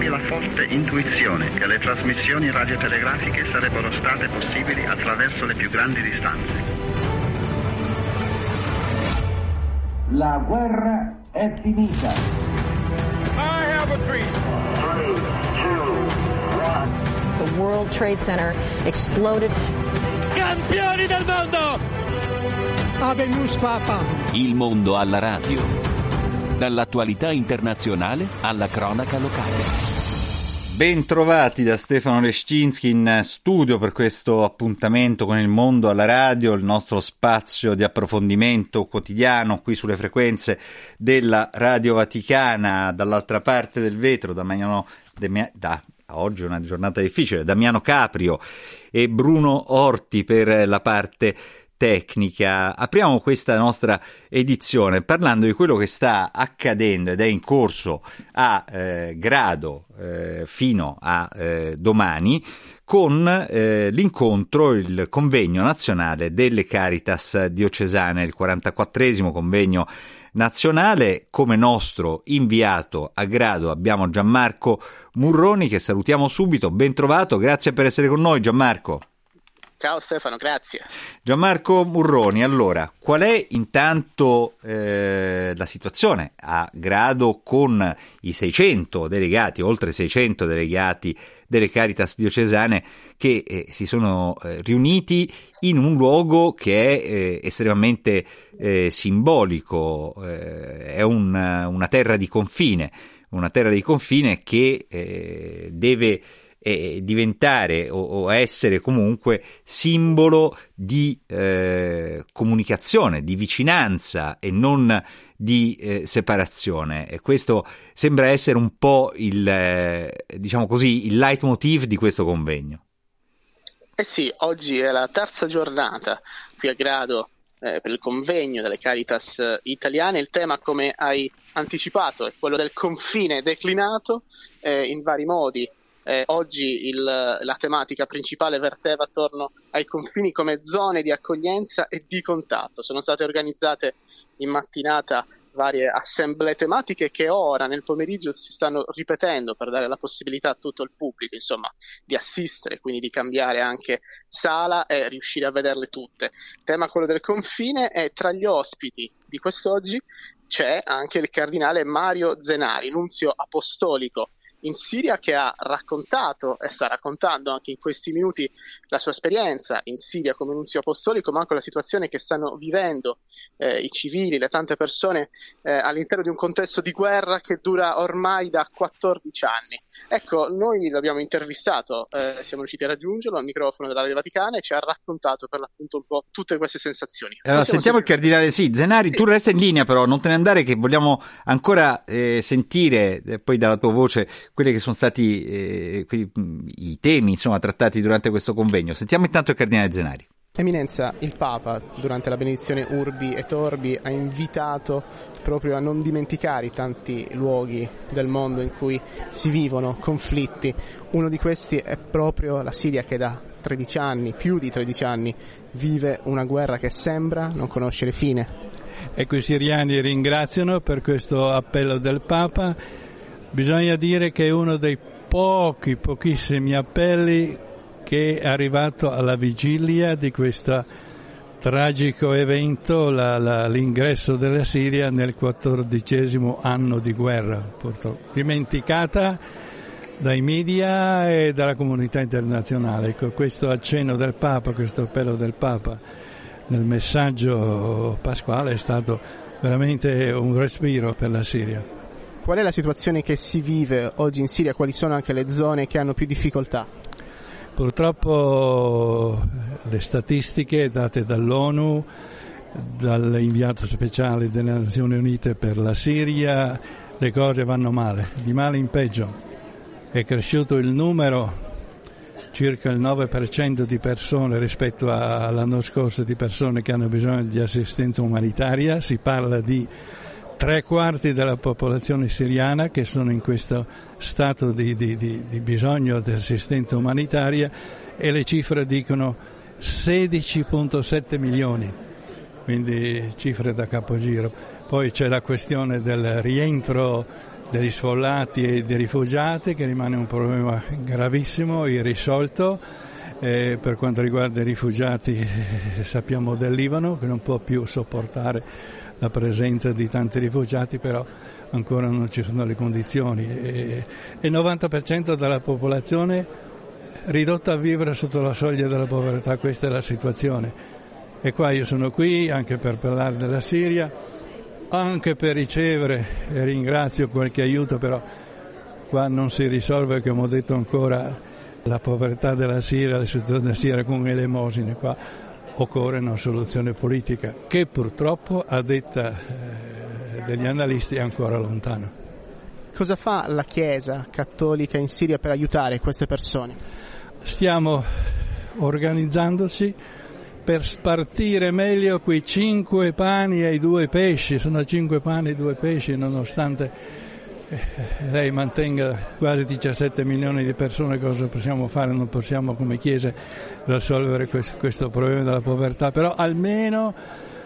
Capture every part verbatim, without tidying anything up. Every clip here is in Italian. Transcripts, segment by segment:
avemi la forte intuizione che le trasmissioni radiotelegrafiche sarebbero state possibili attraverso le più grandi distanze. La guerra è finita. I have a dream. three, two, one. The World Trade Center exploded. Campioni del mondo! Habemus Papa. Il mondo alla radio. Dall'attualità internazionale alla cronaca locale. Ben trovati da Stefano Leszczynski in studio per questo appuntamento con il mondo alla radio, il nostro spazio di approfondimento quotidiano qui sulle frequenze della Radio Vaticana. Dall'altra parte del vetro, Damiano, da, oggi è una giornata difficile, Damiano Caprio e Bruno Orti per la parte tecnica. Apriamo questa nostra edizione parlando di quello che sta accadendo ed è in corso a eh, grado eh, fino a eh, domani con eh, l'incontro, il convegno nazionale delle Caritas diocesane, il quarantaquattresimo convegno nazionale. Come nostro inviato a grado abbiamo Gianmarco Murroni, che salutiamo subito. Ben trovato, grazie per essere con noi Gianmarco. Ciao Stefano, grazie. Gianmarco Murroni, allora, qual è intanto eh, la situazione a grado con i seicento delegati, oltre seicento delegati delle Caritas diocesane che eh, si sono eh, riuniti in un luogo che è eh, estremamente eh, simbolico, eh, è un, una terra di confine, una terra di confine che eh, deve E diventare o, o essere comunque simbolo di eh, comunicazione, di vicinanza e non di eh, separazione. E questo sembra essere un po' il, eh, diciamo così, il leitmotiv di questo convegno. Eh sì, oggi è la terza giornata qui a Grado eh, per il convegno delle Caritas eh, italiane. Il tema, come hai anticipato, è quello del confine declinato eh, in vari modi. Eh, oggi il, la tematica principale verteva attorno ai confini come zone di accoglienza e di contatto. Sono state organizzate in mattinata varie assemblee tematiche che ora nel pomeriggio si stanno ripetendo per dare la possibilità a tutto il pubblico, insomma, di assistere, quindi di cambiare anche sala e riuscire a vederle tutte. Il tema, quello del confine, e tra gli ospiti di quest'oggi c'è anche il cardinale Mario Zenari, nunzio apostolico in Siria, che ha raccontato e sta raccontando anche in questi minuti la sua esperienza in Siria come nunzio apostolico, ma anche la situazione che stanno vivendo eh, i civili, le tante persone eh, all'interno di un contesto di guerra che dura ormai da quattordici anni. Ecco, noi l'abbiamo intervistato, eh, siamo riusciti a raggiungerlo al microfono della Radio Vaticana e ci ha raccontato per l'appunto un po' tutte queste sensazioni. Allora, sentiamo il cardinale sì, Zenari, sì. Tu resta in linea però, non te ne andare, che vogliamo ancora eh, sentire eh, poi dalla tua voce quelli che sono stati eh, qui, i temi insomma trattati durante questo convegno. Sentiamo intanto il cardinale Zenari. Eminenza, il Papa durante la benedizione Urbi et Orbi ha invitato proprio a non dimenticare i tanti luoghi del mondo in cui si vivono conflitti. Uno di questi è proprio la Siria, che da tredici anni, più di tredici anni, vive una guerra che sembra non conoscere fine. Ecco, i siriani ringraziano per questo appello del Papa. Bisogna dire che è uno dei pochi, pochissimi appelli che è arrivato alla vigilia di questo tragico evento, la, la, l'ingresso della Siria nel quattordicesimo anno di guerra, purtroppo dimenticata dai media e dalla comunità internazionale. Ecco, questo accenno del Papa, questo appello del Papa nel messaggio pasquale è stato veramente un respiro per la Siria. Qual è la situazione che si vive oggi in Siria? Quali sono anche le zone che hanno più difficoltà? Purtroppo le statistiche date dall'ONU, dall'inviato speciale delle Nazioni Unite per la Siria, le cose vanno male, di male in peggio. È cresciuto il numero, circa il nove per cento di persone rispetto all'anno scorso, di persone che hanno bisogno di assistenza umanitaria. Si parla di tre quarti della popolazione siriana che sono in questo stato di, di, di, di bisogno di assistenza umanitaria, e le cifre dicono sedici virgola sette milioni, quindi cifre da capogiro. Poi c'è la questione del rientro degli sfollati e dei rifugiati, che rimane un problema gravissimo, irrisolto. Eh, per quanto riguarda i rifugiati eh, sappiamo del Libano, che non può più sopportare la presenza di tanti rifugiati, però ancora non ci sono le condizioni. E il novanta per cento della popolazione ridotta a vivere sotto la soglia della povertà, questa è la situazione. E qua io sono qui anche per parlare della Siria, anche per ricevere, e ringrazio qualche aiuto, però qua non si risolve, come ho detto ancora, la povertà della Siria, la situazione della Siria con elemosine. Qua occorre una soluzione politica che purtroppo, a detta eh, degli analisti, è ancora lontana. Cosa fa la Chiesa cattolica in Siria per aiutare queste persone? Stiamo organizzandoci per spartire meglio quei cinque pani e i due pesci. Sono cinque pani e due pesci, nonostante lei mantenga quasi diciassette milioni di persone. Cosa possiamo fare? Non possiamo come Chiesa risolvere questo, questo problema della povertà, però almeno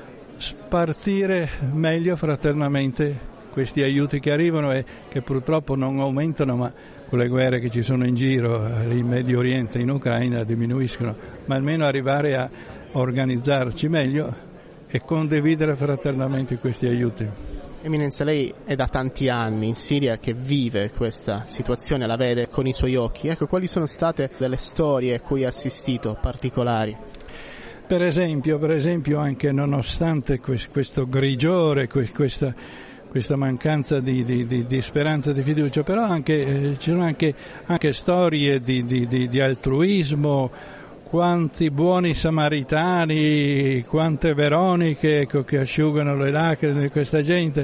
spartire meglio fraternamente questi aiuti che arrivano e che purtroppo non aumentano, ma con le guerre che ci sono in giro in Medio Oriente, in Ucraina, diminuiscono, ma almeno arrivare a organizzarci meglio e condividere fraternamente questi aiuti. Eminenza, lei è da tanti anni in Siria che vive questa situazione, la vede con i suoi occhi. Ecco, quali sono state delle storie a cui ha assistito particolari? Per esempio, per esempio anche nonostante questo grigiore, questa, questa mancanza di, di, di, di speranza, di fiducia, però anche, eh, ci sono anche, anche storie di, di, di, di altruismo, quanti buoni samaritani, quante Veroniche, ecco, che asciugano le lacrime di questa gente.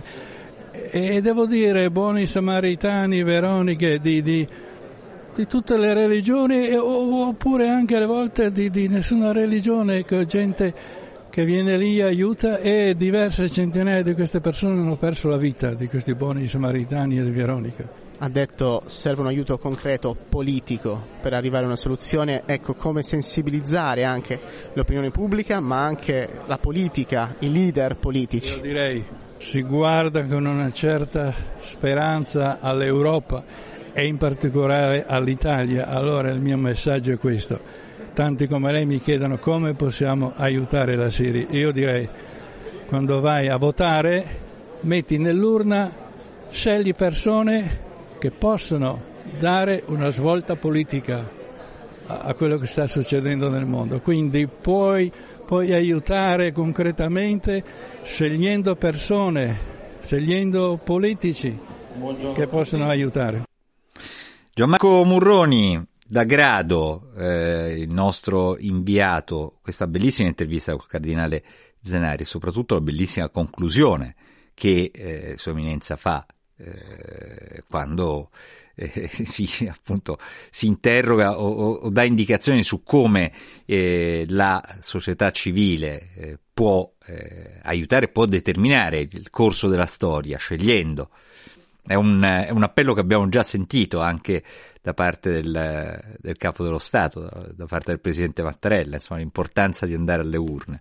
E devo dire, buoni samaritani, Veroniche di, di, di tutte le religioni, oppure anche alle volte di, di nessuna religione, ecco, gente che viene lì, aiuta, e diverse centinaia di queste persone hanno perso la vita, di questi buoni samaritani e di Veronica. Ha detto serve un aiuto concreto politico per arrivare a una soluzione. Ecco, come sensibilizzare anche l'opinione pubblica, ma anche la politica, i leader politici. Io direi si guarda con una certa speranza all'Europa e in particolare all'Italia. Allora il mio messaggio è questo: tanti come lei mi chiedono come possiamo aiutare la Siria. Io direi, quando vai a votare, metti nell'urna, scegli persone che possono dare una svolta politica a quello che sta succedendo nel mondo. Quindi puoi, puoi aiutare concretamente scegliendo persone, scegliendo politici che possono aiutare. Gianmarco Murroni, da Grado, eh, il nostro inviato, questa bellissima intervista col cardinale Zenari, soprattutto la bellissima conclusione che eh, Sua Eminenza fa Eh, quando eh, si appunto si interroga o, o, o dà indicazioni su come eh, la società civile eh, può eh, aiutare, può determinare il corso della storia scegliendo. È un, è un appello che abbiamo già sentito anche da parte del, del capo dello Stato, da, da parte del presidente Mattarella, insomma, l'importanza di andare alle urne.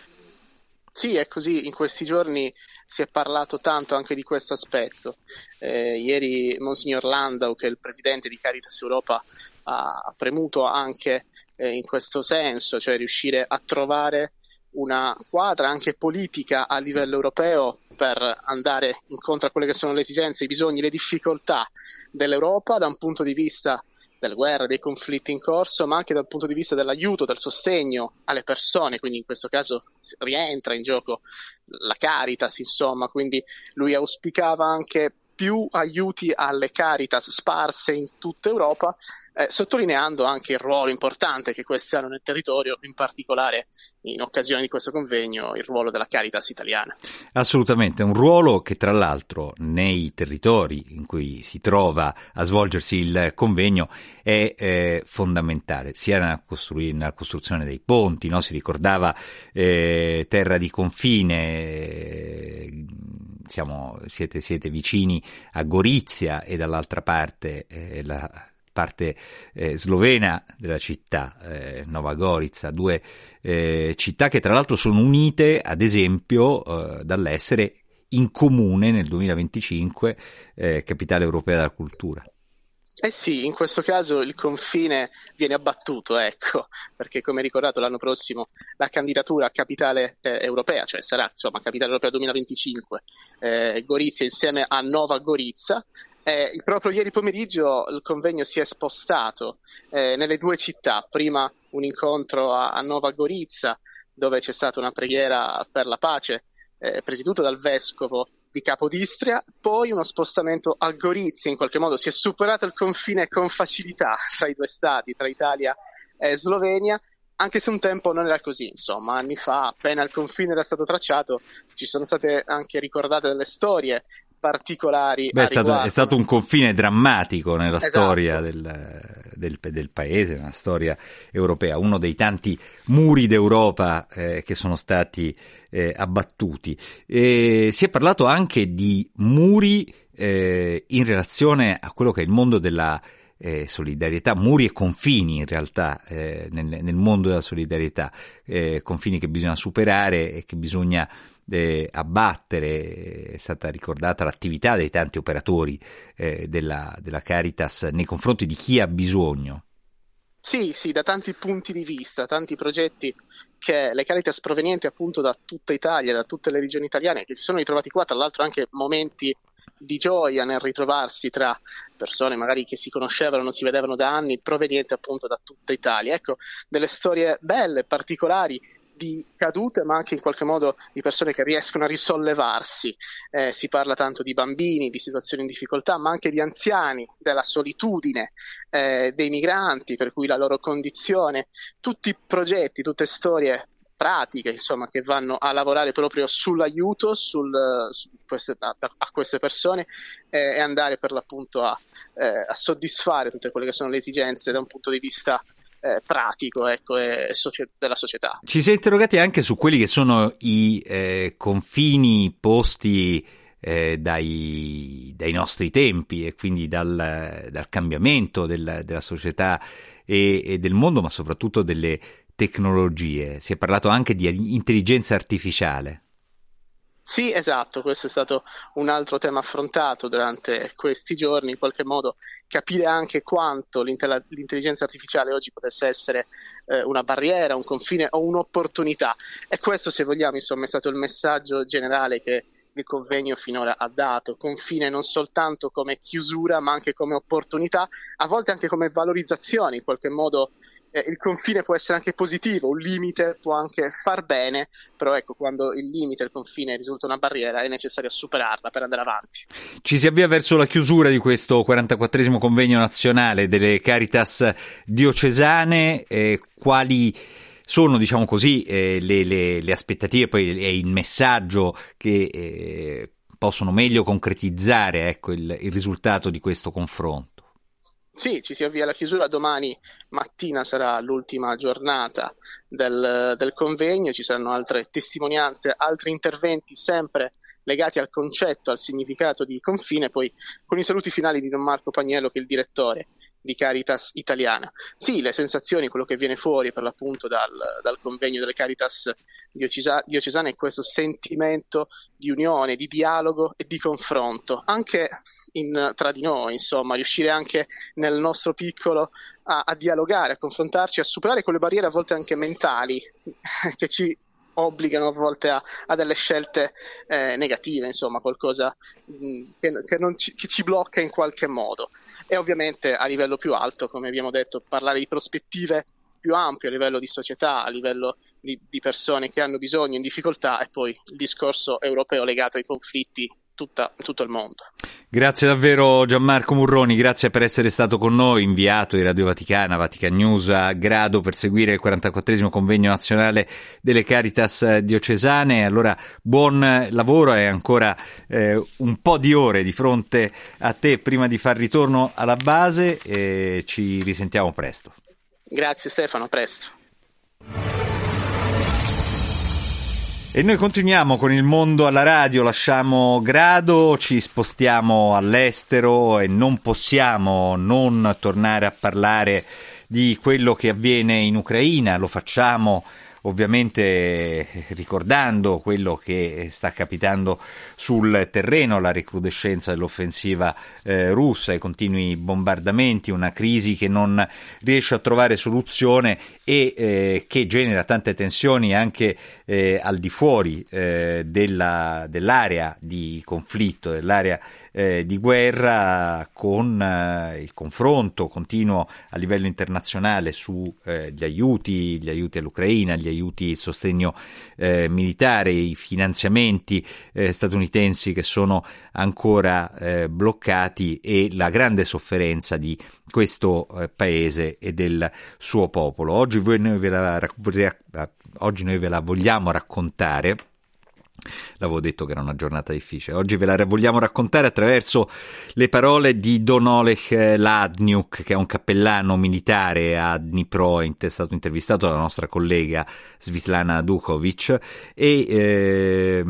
Sì, è così. In questi giorni si è parlato tanto anche di questo aspetto. Eh, ieri Monsignor Landau, che è il presidente di Caritas Europa, ha premuto anche eh, in questo senso, cioè riuscire a trovare una quadra anche politica a livello europeo per andare incontro a quelle che sono le esigenze, i bisogni, le difficoltà dell'Europa da un punto di vista delle guerre, dei conflitti in corso, ma anche dal punto di vista dell'aiuto, del sostegno alle persone. Quindi in questo caso rientra in gioco la Caritas, insomma, quindi lui auspicava anche più aiuti alle Caritas sparse in tutta Europa, eh, sottolineando anche il ruolo importante che queste hanno nel territorio, in particolare in occasione di questo convegno il ruolo della Caritas italiana. Assolutamente, un ruolo che tra l'altro nei territori in cui si trova a svolgersi il convegno è eh, fondamentale, sia nella, costrui- nella costruzione dei ponti, no? Si ricordava eh, terra di confine, eh, siamo, siete, siete vicini a Gorizia e dall'altra parte eh, la parte eh, slovena della città, eh, Nova Gorica, due eh, città che tra l'altro sono unite ad esempio eh, dall'essere in comune nel duemilaventicinque, eh, capitale europea della cultura. Eh sì, in questo caso il confine viene abbattuto, ecco, perché come ricordato l'anno prossimo la candidatura a capitale eh, europea, cioè sarà insomma capitale europea duemilaventicinque, eh, Gorizia insieme a Nova Gorica. Eh, proprio ieri pomeriggio il convegno si è spostato eh, nelle due città, prima un incontro a, a Nova Gorica dove c'è stata una preghiera per la pace eh, presieduta dal vescovo di Capodistria, poi uno spostamento a Gorizia, in qualche modo si è superato il confine con facilità tra i due stati, tra Italia e Slovenia, anche se un tempo non era così, insomma, anni fa, appena il confine era stato tracciato, ci sono state anche ricordate delle storie particolari. Beh, a è, stato, riguardo. è stato un confine drammatico nella Esatto. storia del, del, del paese, nella storia europea, uno dei tanti muri d'Europa eh, che sono stati eh, abbattuti. E si è parlato anche di muri eh, in relazione a quello che è il mondo della eh, solidarietà, muri e confini in realtà eh, nel, nel mondo della solidarietà, eh, confini che bisogna superare e che bisogna Eh, abbattere. È stata ricordata l'attività dei tanti operatori eh, della, della Caritas nei confronti di chi ha bisogno. Sì, sì, da tanti punti di vista, tanti progetti che le Caritas provenienti appunto da tutta Italia, da tutte le regioni italiane, che si sono ritrovati qua, tra l'altro anche momenti di gioia nel ritrovarsi tra persone magari che si conoscevano, non si vedevano da anni, provenienti appunto da tutta Italia. Ecco, delle storie belle, particolari, di cadute, ma anche in qualche modo di persone che riescono a risollevarsi. Eh, si parla tanto di bambini, di situazioni in difficoltà, ma anche di anziani, della solitudine, eh, dei migranti, per cui la loro condizione, tutti progetti, tutte storie pratiche, insomma, che vanno a lavorare proprio sull'aiuto sul, su queste, a, a queste persone eh, e andare per l'appunto a, eh, a soddisfare tutte quelle che sono le esigenze da un punto di vista Eh, pratico, ecco, e socie- della società. Ci si è interrogati anche su quelli che sono i eh, confini posti eh, dai, dai nostri tempi e quindi dal, dal cambiamento del, della società e, e del mondo, ma soprattutto delle tecnologie. Si è parlato anche di intelligenza artificiale. Sì, esatto, questo è stato un altro tema affrontato durante questi giorni, in qualche modo capire anche quanto l'intelligenza artificiale oggi potesse essere eh, una barriera, un confine o un'opportunità. E questo, se vogliamo, insomma, è stato il messaggio generale che il convegno finora ha dato: confine non soltanto come chiusura, ma anche come opportunità, a volte anche come valorizzazione, in qualche modo. Eh, il confine può essere anche positivo, un limite può anche far bene, però ecco, quando il limite, il confine risulta una barriera, è necessario superarla per andare avanti. Ci si avvia verso la chiusura di questo quarantaquattresimo convegno nazionale delle Caritas diocesane. Eh, quali sono, diciamo così, eh, le, le, le aspettative poi, e il messaggio che eh, possono meglio concretizzare, ecco, il, il risultato di questo confronto? Sì, ci si avvia alla chiusura, domani mattina sarà l'ultima giornata del, del convegno, ci saranno altre testimonianze, altri interventi sempre legati al concetto, al significato di confine, poi con i saluti finali di Don Marco Pagnello, che è il direttore di Caritas Italiana. Sì, le sensazioni, quello che viene fuori per l'appunto dal, dal convegno delle Caritas diocesa, diocesane è questo sentimento di unione, di dialogo e di confronto, anche in, tra di noi, insomma, riuscire anche nel nostro piccolo a, a dialogare, a confrontarci, a superare quelle barriere a volte anche mentali che ci obbligano a volte a, a delle scelte eh, negative, insomma, qualcosa mh, che, che, non ci, che ci blocca in qualche modo. E ovviamente a livello più alto, come abbiamo detto, parlare di prospettive più ampie a livello di società, a livello di, di persone che hanno bisogno, in difficoltà, e poi il discorso europeo legato ai conflitti tutta, tutto il mondo. Grazie davvero Gianmarco Murroni, grazie per essere stato con noi, inviato di Radio Vaticana, Vatican News, a Grado per seguire il quarantaquattresimo convegno nazionale delle Caritas diocesane. Allora buon lavoro e ancora eh, un po' di ore di fronte a te prima di far ritorno alla base, e ci risentiamo presto. Grazie Stefano, a presto. E noi continuiamo con il mondo alla radio, lasciamo Grado, ci spostiamo all'estero e non possiamo non tornare a parlare di quello che avviene in Ucraina. Lo facciamo ovviamente ricordando quello che sta capitando sul terreno, la recrudescenza dell'offensiva eh, russa, i continui bombardamenti, una crisi che non riesce a trovare soluzione e eh, che genera tante tensioni anche eh, al di fuori eh, della, dell'area di conflitto, dell'area eh, di guerra, con eh, il confronto continuo a livello internazionale su eh, gli aiuti, gli aiuti all'Ucraina, gli aiuti, il sostegno eh, militare, i finanziamenti eh, statunitensi che sono ancora eh, bloccati e la grande sofferenza di questo eh, paese e del suo popolo. Oggi voi noi ve la, oggi noi ve la vogliamo raccontare. L'avevo detto che era una giornata difficile. Oggi ve la vogliamo raccontare attraverso le parole di Don Oleg Ladniuk, che è un cappellano militare a Dnipro, è stato intervistato dalla nostra collega Svitlana Dukovic, e eh,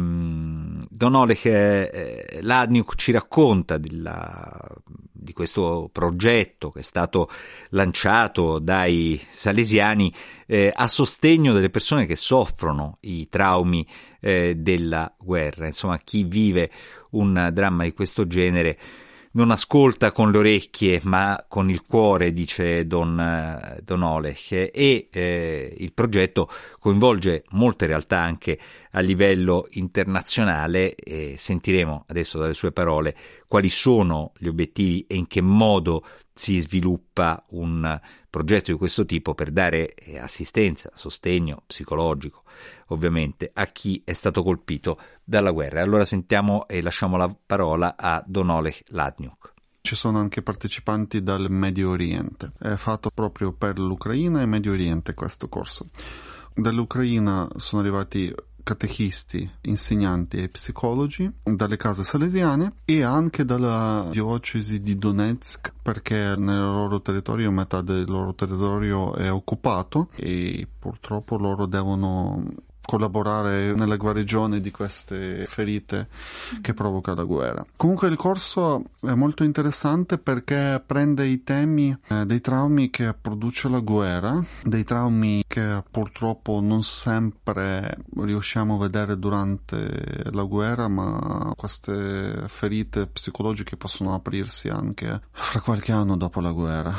Don Oleg eh, Ladniuk ci racconta della, di questo progetto che è stato lanciato dai salesiani eh, a sostegno delle persone che soffrono i traumi eh, della guerra. Insomma, chi vive un dramma di questo genere non ascolta con le orecchie ma con il cuore, dice Don, Don Oleg, e eh, il progetto coinvolge molte realtà anche a livello internazionale, e sentiremo adesso dalle sue parole quali sono gli obiettivi e in che modo si sviluppa un progetto di questo tipo per dare assistenza, sostegno psicologico ovviamente a chi è stato colpito dalla guerra. Allora sentiamo e lasciamo la parola a Don Oleg Ladniuk. Ci sono anche partecipanti dal Medio Oriente, è fatto proprio per l'Ucraina e Medio Oriente questo corso. Dall'Ucraina sono arrivati catechisti, insegnanti e psicologi dalle case salesiane e anche dalla diocesi di Donetsk, perché nel loro territorio metà del loro territorio è occupato e purtroppo loro devono collaborare nella guarigione di queste ferite che provoca la guerra. Comunque il corso è molto interessante perché prende i temi eh, dei traumi che produce la guerra, dei traumi che purtroppo non sempre riusciamo a vedere durante la guerra, ma queste ferite psicologiche possono aprirsi anche fra qualche anno dopo la guerra.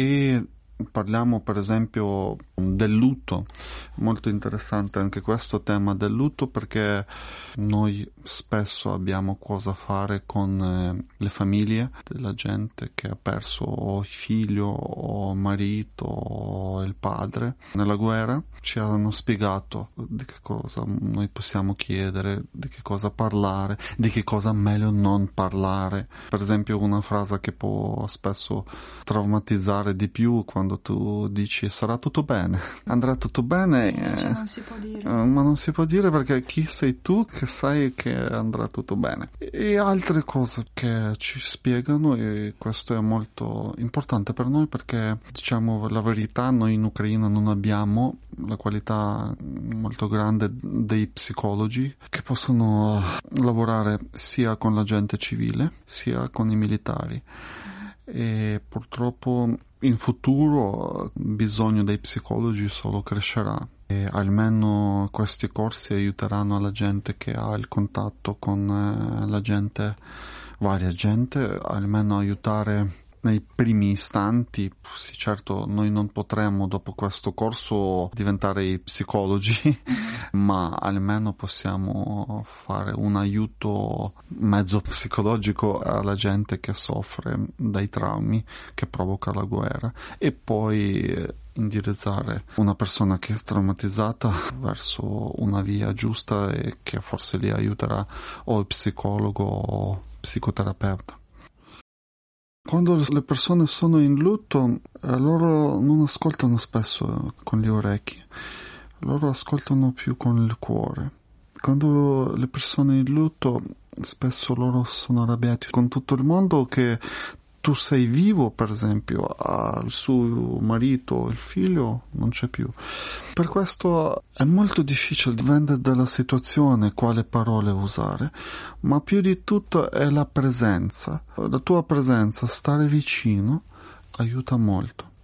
E parliamo per esempio del lutto, molto interessante anche questo tema del lutto, perché noi spesso abbiamo cosa fare con eh, le famiglie della gente che ha perso o il figlio o il marito o il padre nella guerra. Ci hanno spiegato di che cosa noi possiamo chiedere, di che cosa parlare, di che cosa meglio non parlare. Per esempio una frase che può spesso traumatizzare di più quando tu dici sarà tutto bene, andrà tutto bene, eh, cioè non si può dire. Eh, ma non si può dire perché chi sei tu che sai che andrà tutto bene. E altre cose che ci spiegano, e questo è molto importante per noi perché diciamo la verità, noi in Ucraina non abbiamo la qualità molto grande dei psicologi che possono lavorare sia con la gente civile sia con i militari, e purtroppo in futuro il bisogno dei psicologi solo crescerà, e almeno questi corsi aiuteranno la gente che ha il contatto con la gente, varia gente, almeno aiutare nei primi istanti. Sì, certo, noi non potremo dopo questo corso diventare i psicologi, ma almeno possiamo fare un aiuto mezzo psicologico alla gente che soffre dai traumi che provoca la guerra, e poi indirizzare una persona che è traumatizzata verso una via giusta e che forse li aiuterà o il psicologo o psicoterapeuta. Quando le persone sono in lutto, loro non ascoltano spesso con le orecchie, loro ascoltano più con il cuore. Quando le persone in lutto, spesso loro sono arrabbiati con tutto il mondo che tu sei vivo, per esempio, al suo marito, il figlio non c'è più. Per questo è molto difficile, dipende dalla situazione quale parole usare, ma più di tutto è la presenza. La tua presenza, stare vicino, aiuta molto.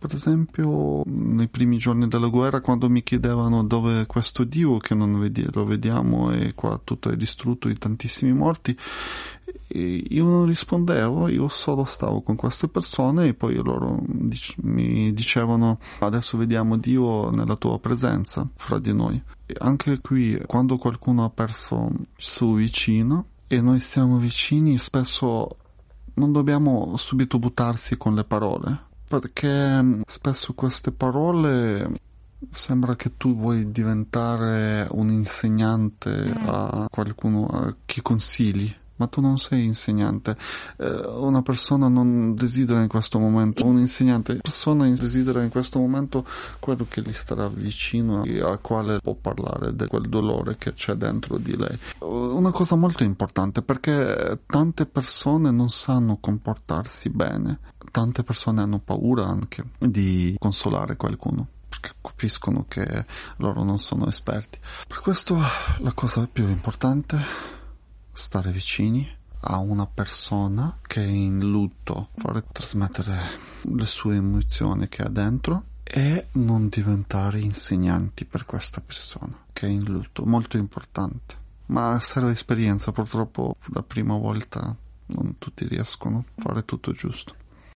Per esempio, nei primi giorni della guerra, quando mi chiedevano dove è questo Dio che non vedi- lo vediamo e qua tutto è distrutto, di tantissimi morti, io non rispondevo, io solo stavo con queste persone e poi loro dic- mi dicevano: adesso vediamo Dio nella tua presenza fra di noi. E anche qui, quando qualcuno ha perso il suo vicino e noi siamo vicini, spesso non dobbiamo subito buttarsi con le parole, perché spesso queste parole sembra che tu vuoi diventare un insegnante a qualcuno, a chi consigli, ma tu non sei insegnante. Eh, una persona non desidera in questo momento un insegnante, una persona desidera in questo momento quello che gli starà vicino e al quale può parlare di quel dolore che c'è dentro di lei. Una cosa molto importante, perché tante persone non sanno comportarsi bene, tante persone hanno paura anche di consolare qualcuno, perché capiscono che loro non sono esperti. Per questo la cosa più importante: stare vicini a una persona che è in lutto, fare trasmettere le sue emozioni che ha dentro e non diventare insegnanti per questa persona che è in lutto. Molto importante, ma serve esperienza. Purtroppo la prima volta non tutti riescono a fare tutto giusto.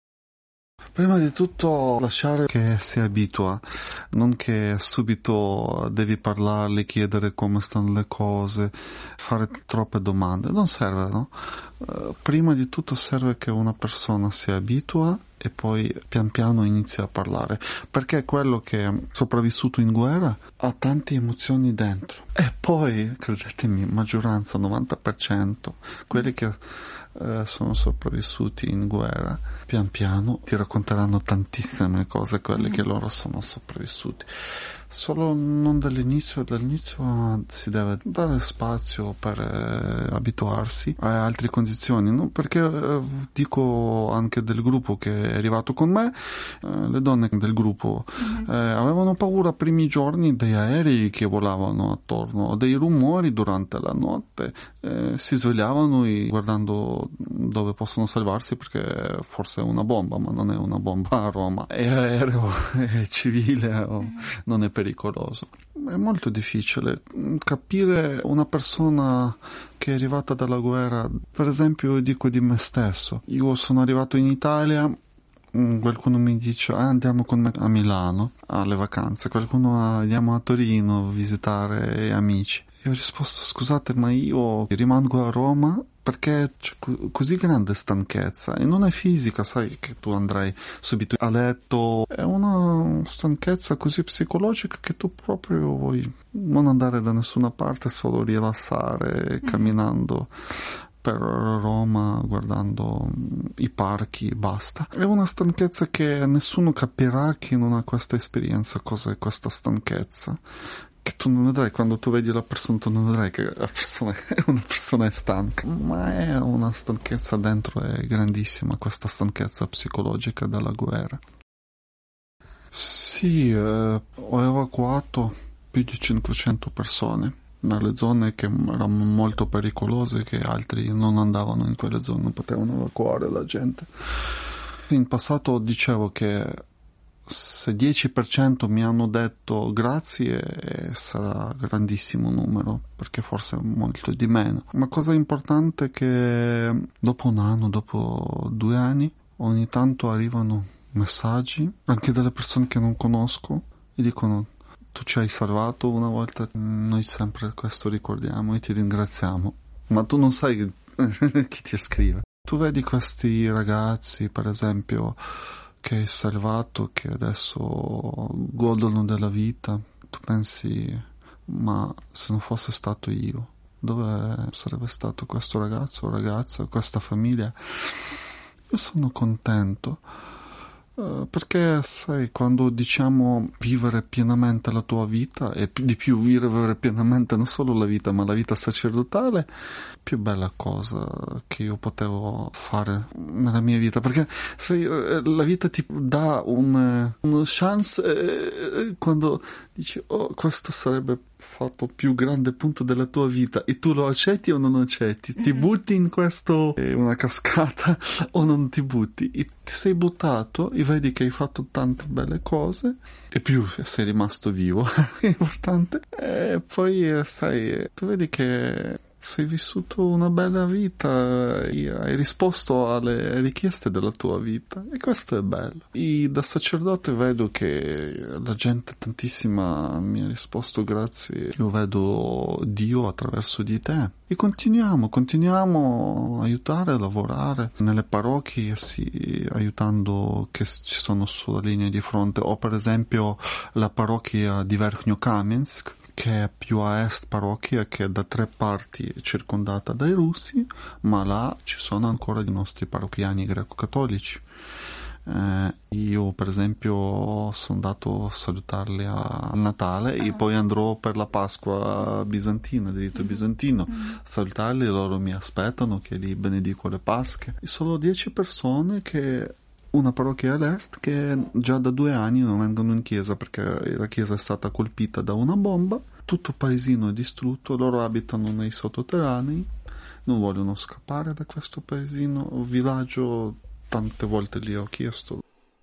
Prima di tutto lasciare che si abitua, non che subito devi parlargli, chiedere come stanno le cose, fare troppe domande. Non serve, no? Uh, prima di tutto serve che una persona si abitua e poi pian piano inizia a parlare, perché quello che è sopravvissuto in guerra ha tante emozioni dentro. E poi, credetemi, maggioranza, novanta per cento, quelli che Uh, sono sopravvissuti in guerra, pian piano ti racconteranno tantissime cose, quelle che loro sono sopravvissuti. Solo non dall'inizio, dall'inizio si deve dare spazio per eh, abituarsi a altre condizioni, no? Perché eh, dico anche del gruppo che è arrivato con me, eh, le donne del gruppo eh, avevano paura primi giorni dei aerei che volavano attorno, dei rumori durante la notte, eh, si svegliavano e guardando dove possono salvarsi, perché forse è una bomba, ma non è una bomba a Roma, è aereo, è civile, o non è pericoloso. È molto difficile capire una persona che è arrivata dalla guerra. Per esempio, dico di me stesso, io sono arrivato in Italia, qualcuno mi dice ah, andiamo con me a Milano alle vacanze, qualcuno andiamo a Torino a visitare amici. Io ho risposto: scusate, ma io rimango a Roma perché c'è così grande stanchezza, e non è fisica, sai che tu andrai subito a letto, è una stanchezza così psicologica che tu proprio vuoi non andare da nessuna parte, solo rilassare camminando per Roma, guardando i parchi, basta. È una stanchezza che nessuno capirà chi non ha questa esperienza, cosa è questa stanchezza. Che tu non vedrai, quando tu vedi la persona, tu non vedrai che la persona è una persona è stanca, ma è una stanchezza dentro, è grandissima, questa stanchezza psicologica dalla guerra. Sì, eh, ho evacuato più di cinquecento persone nelle zone che erano molto pericolose, che altri non andavano in quelle zone, non potevano evacuare la gente. In passato dicevo che se dieci per cento mi hanno detto grazie, sarà grandissimo numero, perché forse è molto di meno. Ma cosa importante è che dopo un anno, dopo due anni, ogni tanto arrivano messaggi anche dalle persone che non conosco e dicono: tu ci hai salvato una volta, noi sempre questo ricordiamo e ti ringraziamo. Ma tu non sai chi ti scrive. Tu vedi questi ragazzi, per esempio, che hai salvato, che adesso godono della vita, tu pensi: ma se non fosse stato io, dove sarebbe stato questo ragazzo o ragazza, questa famiglia? Io sono contento, uh, perché sai, quando diciamo vivere pienamente la tua vita, e di più vivere pienamente non solo la vita ma la vita sacerdotale, più bella cosa che io potevo fare nella mia vita, perché sai, la vita ti dà un, una chance eh, quando dici: oh, questo sarebbe fatto più grande punto della tua vita e tu lo accetti o non accetti? Ti butti in questo, è una cascata, o non ti butti? E ti sei buttato e vedi che hai fatto tante belle cose e più sei rimasto vivo, è importante. E poi sai, tu vedi che sei vissuto una bella vita, hai risposto alle richieste della tua vita e questo è bello. E da sacerdote vedo che la gente tantissima mi ha risposto grazie, io vedo Dio attraverso di te. E continuiamo, continuiamo a aiutare, a lavorare nelle parrocchie, sì, aiutando che ci sono sulla linea di fronte, o per esempio la parrocchia di Verkhnyo-Kamensk, che è più a est parrocchia, che è da tre parti circondata dai russi, ma là ci sono ancora i nostri parrocchiani greco-cattolici. Eh, io per esempio sono andato a salutarli a Natale e poi andrò per la Pasqua bizantina, diritto bizantino, a salutarli, loro mi aspettano che li benedico le Pasche. E solo dieci persone che... una parrocchia all'est che già da due anni non vengono in chiesa perché la chiesa è stata colpita da una bomba, tutto paesino è distrutto, loro abitano nei sottoterranei, non vogliono scappare da questo paesino, villaggio, tante volte li ho chiesto.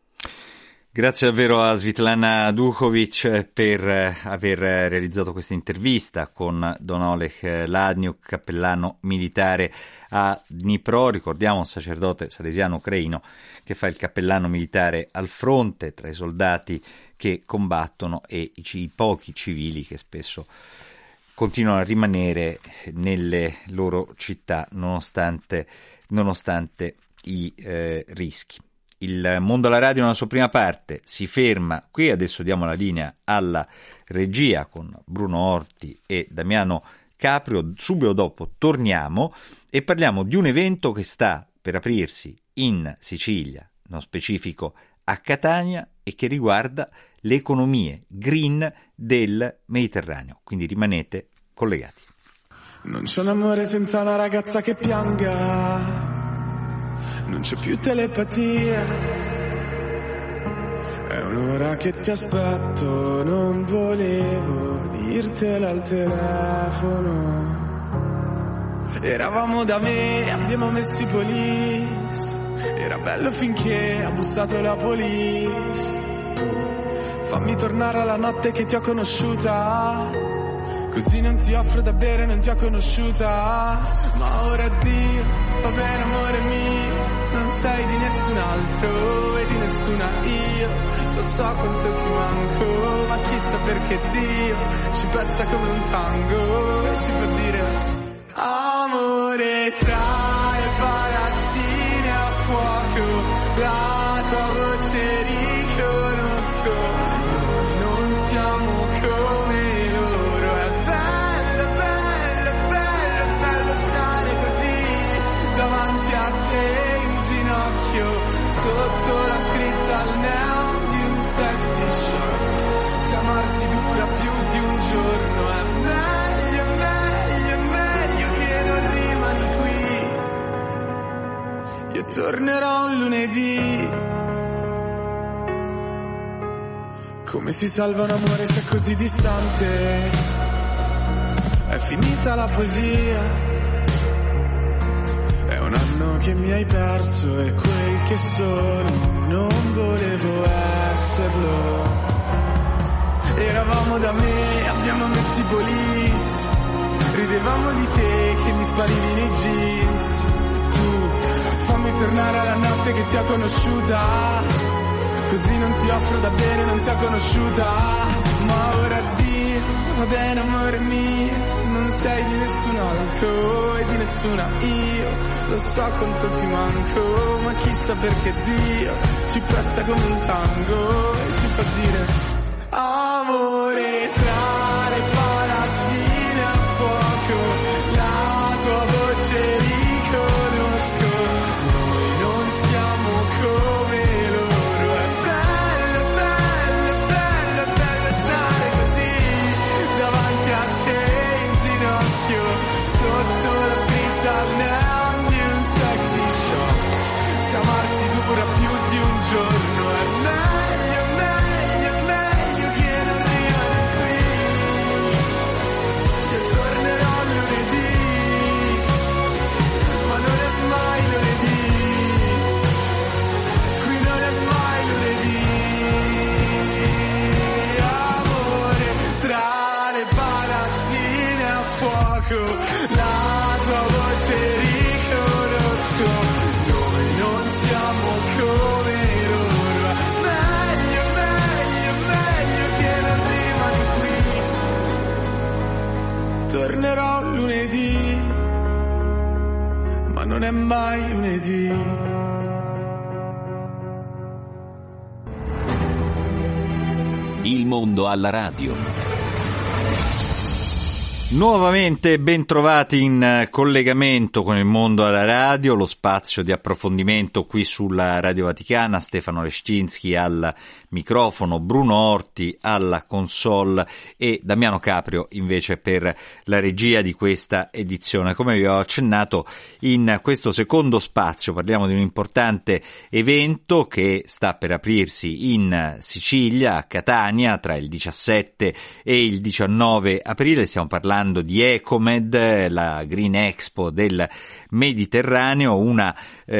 Grazie davvero a Svitlana Duhovic per aver realizzato questa intervista con Don Oleg Ladniuk, cappellano militare a Dnipro. Ricordiamo un sacerdote salesiano ucraino che fa il cappellano militare al fronte tra i soldati che combattono e i pochi civili che spesso continuano a rimanere nelle loro città nonostante, nonostante i eh, rischi. Il Mondo alla Radio nella sua prima parte si ferma qui, adesso diamo la linea alla regia con Bruno Orti e Damiano Caprio, subito dopo torniamo e parliamo di un evento che sta per aprirsi in Sicilia, nello specifico a Catania, e che riguarda le economie green del Mediterraneo, quindi rimanete collegati. Non c'è un amore senza una ragazza che pianga, non c'è più telepatia, è un'ora che ti aspetto, non volevo dirtelo al telefono. Eravamo da me, abbiamo messo i police, era bello finché ha bussato la police. Tu fammi tornare alla notte che ti ho conosciuta, così non ti offro da bere, non ti ho conosciuta. Ma ora addio, va bene amore mio, non sei di nessun altro e di nessuna io. Lo so quanto ti manco, ma chissà perché Dio ci pesta come un tango e ci fa dire amore tra le palazzine a fuoco, la tua voce riconosco, noi non siamo come loro. È bello, bello, bello, bello stare così davanti a te in ginocchio, sotto la scritta al neon di un sexy show. Se amarsi dura più di un giorno è meglio, meglio, meglio che non rimani qui. Io tornerò un lunedì. Come si salva un amore se è così distante? È finita la poesia, è un anno che mi hai perso e quel che sono non volevo esserlo. Eravamo da me, abbiamo messo i police, ridevamo di te che mi sparivi nei jeans. Tu fammi tornare alla notte che ti ho conosciuta, così non ti offro da bere, non ti ho conosciuta. Ma ora addio, va bene amore mio, non sei di nessun altro e di nessuna io. Lo so quanto ti manco, ma chissà perché Dio ci presta come un tango e ci fa dire amore tra le palazzine a fuoco, la tua voce riconosco, noi non siamo come loro. È bello, bello, bello, bello stare così davanti a te in ginocchio, sotto la scritta al neon di un sexy show. Se amarsi dura più di un giorno è meglio, meglio, meglio che non rimani qui. mai lunedì. Il mondo alla radio. Nuovamente ben trovati in collegamento con il mondo alla radio, lo spazio di approfondimento qui sulla Radio Vaticana. Stefano Leszczynski al microfono, Bruno Orti alla console e Damiano Caprio invece per la regia di questa edizione. Come vi ho accennato, in questo secondo spazio parliamo di un importante evento che sta per aprirsi in Sicilia, a Catania, tra il diciassette e il diciannove aprile. Stiamo parlando di Ecomed, la Green Expo del Mediterraneo, una,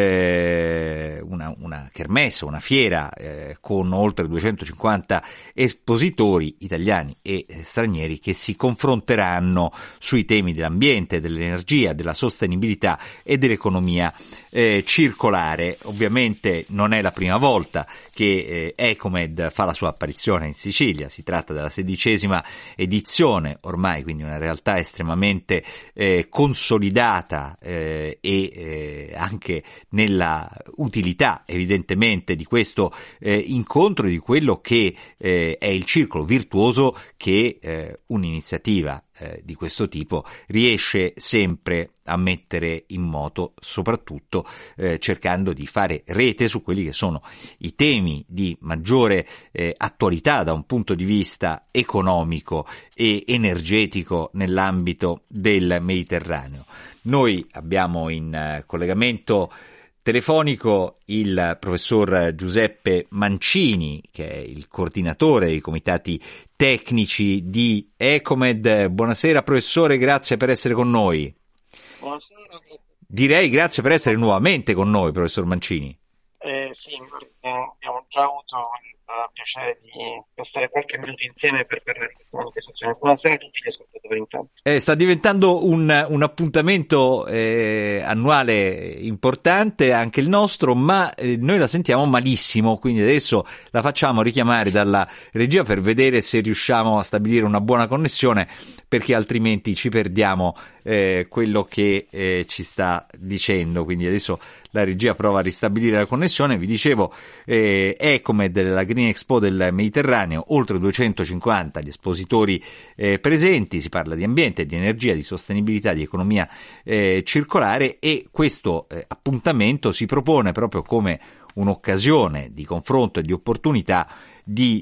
eh, una, una kermesse, una fiera eh, con oltre duecentocinquanta espositori italiani e eh, stranieri che si confronteranno sui temi dell'ambiente, dell'energia, della sostenibilità e dell'economia eh, circolare. Ovviamente non è la prima volta che eh, Ecomed fa la sua apparizione in Sicilia, si tratta della sedicesima edizione ormai, quindi una realtà estremamente eh, consolidata eh, e eh, anche nella utilità evidentemente di questo eh, incontro, di quello che eh, è il circolo virtuoso che eh, un'iniziativa eh, di questo tipo riesce sempre a mettere in moto, soprattutto eh, cercando di fare rete su quelli che sono i temi di maggiore eh, attualità da un punto di vista economico e energetico nell'ambito del Mediterraneo. Noi abbiamo in eh, collegamento telefonico il professor Giuseppe Mancini, che è il coordinatore dei comitati tecnici di Ecomed. Buonasera professore, grazie per essere con noi. Buonasera. Direi grazie per essere nuovamente con noi, professor Mancini. Eh, sì, eh, abbiamo già avuto il piacere di passare qualche minuto insieme per parlare di questa manifestazione. Buonasera a tutti gli ascoltatori intanto. Eh, sta diventando un, un appuntamento eh, annuale importante anche il nostro, ma eh, noi la sentiamo malissimo, quindi adesso la facciamo richiamare dalla regia per vedere se riusciamo a stabilire una buona connessione, perché altrimenti ci perdiamo eh, quello che eh, ci sta dicendo. Quindi adesso la regia prova a ristabilire la connessione. Vi dicevo, eh, Ecomed della Green Expo del Mediterraneo, oltre duecentocinquanta gli espositori eh, presenti, si parla di ambiente, di energia, di sostenibilità, di economia eh, circolare, e questo eh, appuntamento si propone proprio come un'occasione di confronto e di opportunità di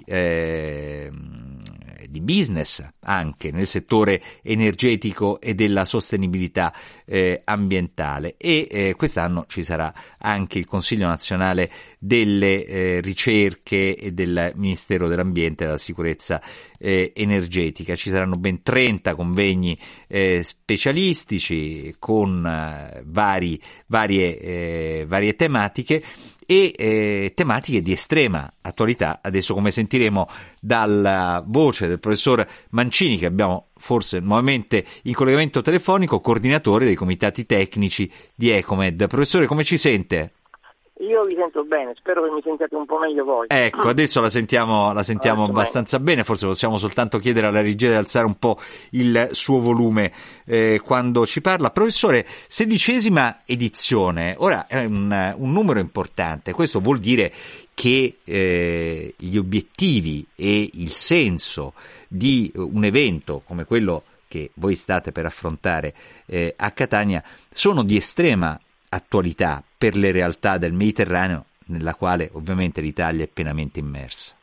eh, di business anche nel settore energetico e della sostenibilità eh, ambientale. E eh, quest'anno ci sarà anche il Consiglio nazionale delle eh, ricerche e del Ministero dell'Ambiente e della Sicurezza eh, energetica. Ci saranno ben trenta convegni eh, specialistici con eh, vari, varie, eh, varie tematiche e eh, tematiche di estrema attualità. Adesso, come sentiremo dalla voce del professor Mancini, che abbiamo forse nuovamente in collegamento telefonico, coordinatore dei comitati tecnici di Ecomed. Professore, come ci sente? Io vi sento bene, spero che mi sentiate un po' meglio voi. Ecco, adesso la sentiamo, la sentiamo Adesso abbastanza bene. bene, forse possiamo soltanto chiedere alla regia di alzare un po' il suo volume eh, quando ci parla. Professore, sedicesima edizione, ora è un, un numero importante, questo vuol dire che eh, gli obiettivi e il senso di un evento come quello che voi state per affrontare eh, a Catania sono di estrema attualità per le realtà del Mediterraneo, nella quale ovviamente l'Italia è pienamente immersa.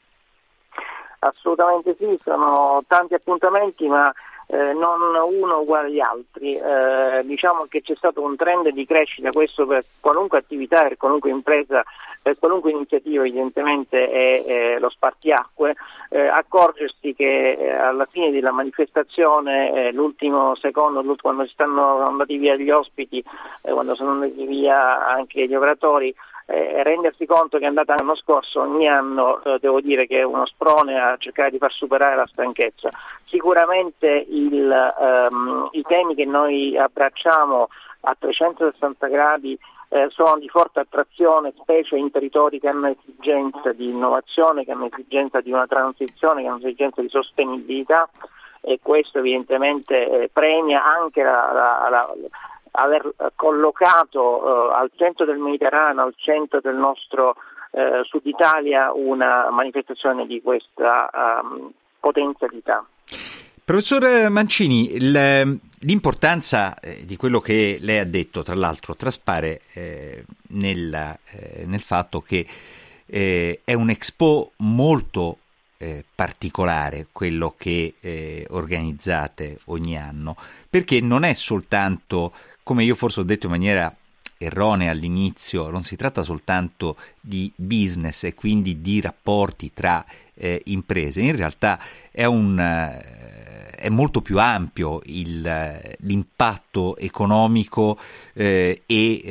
Assolutamente sì, sono tanti appuntamenti, ma eh, non uno uguale agli altri. Eh, diciamo che c'è stato un trend di crescita, questo per qualunque attività, per qualunque impresa, per qualunque iniziativa evidentemente è, è lo spartiacque. Eh, accorgersi che eh, alla fine della manifestazione, eh, l'ultimo secondo, quando si stanno andati via gli ospiti, eh, quando sono andati via anche gli operatori, Eh, rendersi conto che è andata l'anno scorso, ogni anno eh, devo dire che è uno sprone a cercare di far superare la stanchezza. Sicuramente il, ehm, i temi che noi abbracciamo a trecentosessanta gradi eh, sono di forte attrazione, specie in territori che hanno esigenza di innovazione, che hanno esigenza di una transizione, che hanno esigenza di sostenibilità, e questo evidentemente eh, premia anche la, la, la aver collocato eh, al centro del Mediterraneo, al centro del nostro eh, Sud Italia, una manifestazione di questa um, potenzialità. Professor Mancini, l'importanza di quello che lei ha detto, tra l'altro, traspare eh, nel, eh, nel fatto che eh, è un Expo molto eh, particolare, quello che eh, organizzate ogni anno, perché non è soltanto, come io forse ho detto in maniera erronea all'inizio, non si tratta soltanto di business e quindi di rapporti tra eh, imprese, in realtà è un... Eh, è molto più ampio il, l'impatto economico eh, e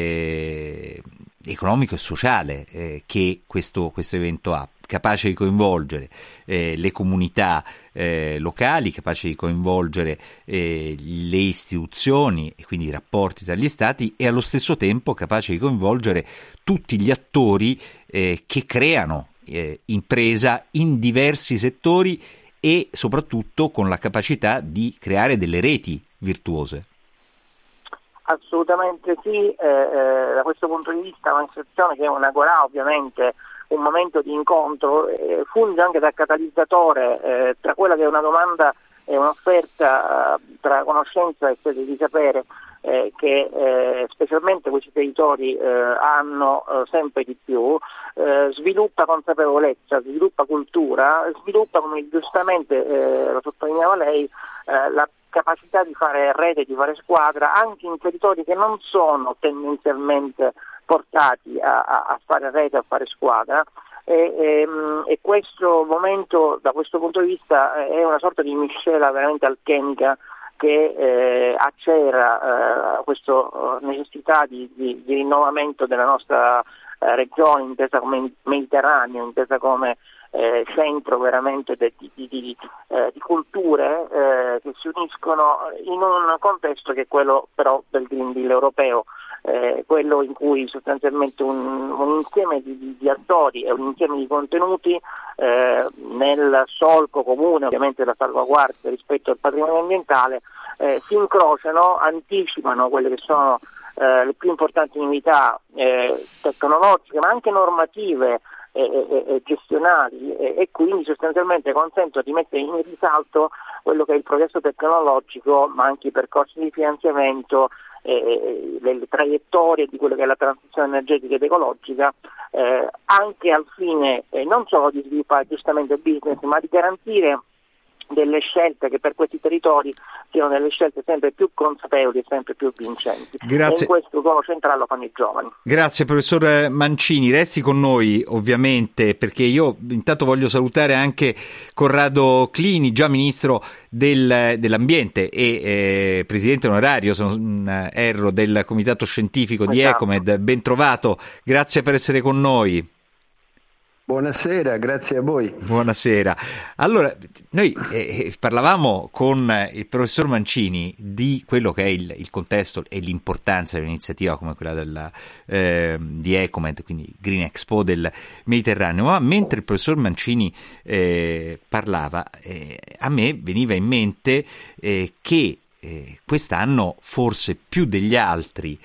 eh, economico e sociale eh, che questo, questo evento ha, capace di coinvolgere eh, le comunità eh, locali, capace di coinvolgere eh, le istituzioni e quindi i rapporti tra gli stati, e allo stesso tempo capace di coinvolgere tutti gli attori eh, che creano eh, impresa in diversi settori, e soprattutto con la capacità di creare delle reti virtuose. Assolutamente sì, eh, eh, da questo punto di vista una situazione che è una Agorà, ovviamente un momento di incontro, eh, funge anche da catalizzatore eh, tra quella che è una domanda e un'offerta, eh, tra conoscenza e sete di sapere eh, che eh, specialmente questi territori eh, hanno eh, sempre di più. Eh, sviluppa consapevolezza, sviluppa cultura, sviluppa, come giustamente eh, lo sottolineava lei, eh, la capacità di fare rete, di fare squadra anche in territori che non sono tendenzialmente portati a, a, a fare rete, a fare squadra, e, e, e questo momento da questo punto di vista è una sorta di miscela veramente alchemica che eh, accera eh, questa necessità di, di, di rinnovamento della nostra eh, regione, intesa come Mediterraneo, intesa come eh, centro veramente di, di, di, eh, di culture eh, che si uniscono in un contesto che è quello però del Green Deal europeo, eh, quello in cui sostanzialmente un, un insieme di, di, di attori e un insieme di contenuti eh, nel solco comune ovviamente della salvaguardia rispetto al patrimonio ambientale eh, si incrociano, anticipano quelle che sono eh, le più importanti novità eh, tecnologiche ma anche normative e, e, e gestionali e, e quindi sostanzialmente consentono di mettere in risalto quello che è il progresso tecnologico ma anche i percorsi di finanziamento, eh, le traiettorie di quello che è la transizione energetica ed ecologica, eh, anche al fine eh, non solo di sviluppare giustamente business ma di garantire delle scelte che per questi territori siano delle scelte sempre più consapevoli e sempre più vincenti. Grazie. E in questo ruolo centrale lo fanno i giovani. Grazie professor Mancini, resti con noi ovviamente, perché io intanto voglio salutare anche Corrado Clini, già ministro del, dell'ambiente e eh, presidente onorario, se non erro, del comitato scientifico di Esatto. Ecomed. Ben trovato, grazie per essere con noi. Buonasera, grazie a voi. Buonasera. Allora, noi eh, parlavamo con il professor Mancini di quello che è il, il contesto e l'importanza di un'iniziativa come quella della, eh, di Ecomed, quindi Green Expo del Mediterraneo, ma mentre il professor Mancini eh, parlava, eh, a me veniva in mente eh, che eh, quest'anno, forse più degli altri,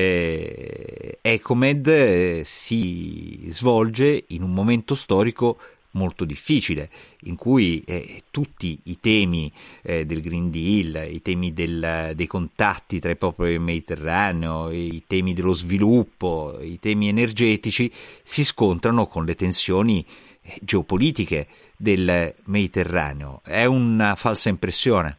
Eh, Ecomed eh, si svolge in un momento storico molto difficile in cui eh, tutti i temi eh, del Green Deal, i temi del, dei contatti tra i popoli del Mediterraneo, i temi dello sviluppo, i temi energetici si scontrano con le tensioni eh, geopolitiche del Mediterraneo. È una falsa impressione?